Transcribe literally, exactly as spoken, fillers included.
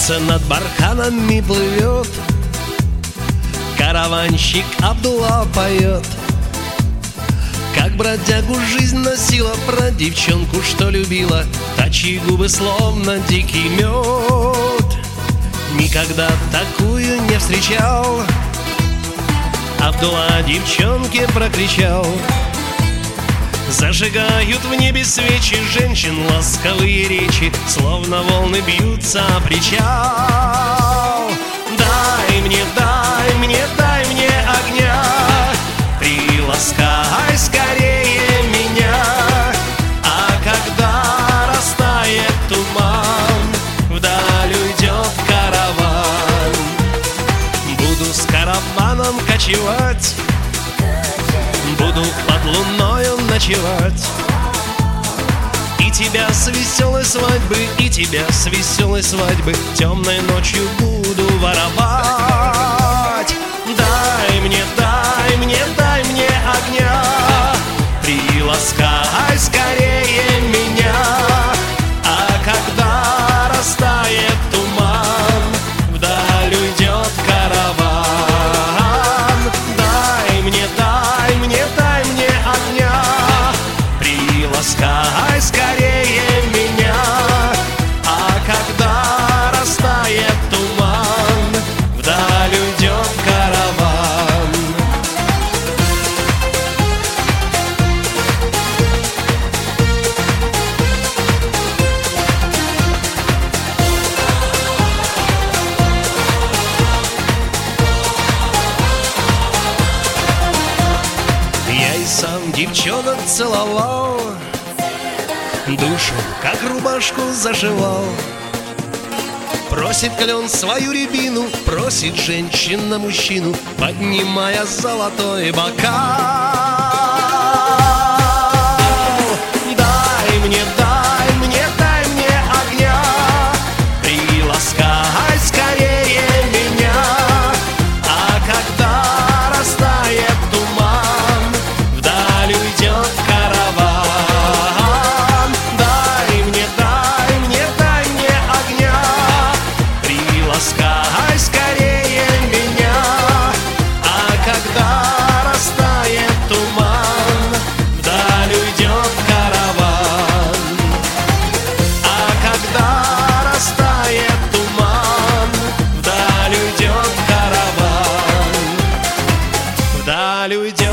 Солнце над барханами плывет, караванщик Абдулла поет, как бродягу жизнь носила, про девчонку, что любила, та, чьи губы словно дикий мед. Никогда такую не встречал. Абдулла девчонке прокричал: зажигают в небе свечи женщин ласковые речи, словно волны бьются о причал. Дай мне, дай мне, дай мне огня, приласкай скорее меня. А когда растает туман, вдаль уйдет караван. Буду с караваном кочевать, буду под луною ночевать, и тебя с веселой свадьбы, и тебя с веселой свадьбы темной ночью буду воровать. Дай мне, дай мне, дай мне огня, приласкай скорее меня. А когда растает туман, вдаль уйдет караван. Дай мне, дай мне, дай мне огня, приласкай скорее меня. А когда растает туман, вдаль уйдет караван. Я и сам девчонок целовал, душу, как рубашку, зашивал. Просит клен свою рябину, просит женщина мужчину, поднимая золотой бокал. Дай мне, дай мне, дай мне огня, приласкай скорее меня. А когда растает туман, вдаль уйдет караван. Дай мне, дай мне, дай мне огня, приласкай скорее меня. А когда растает туман, вдаль уйдет караван. А когда растает туман, вдаль уйдет караван. Вдаль уйдет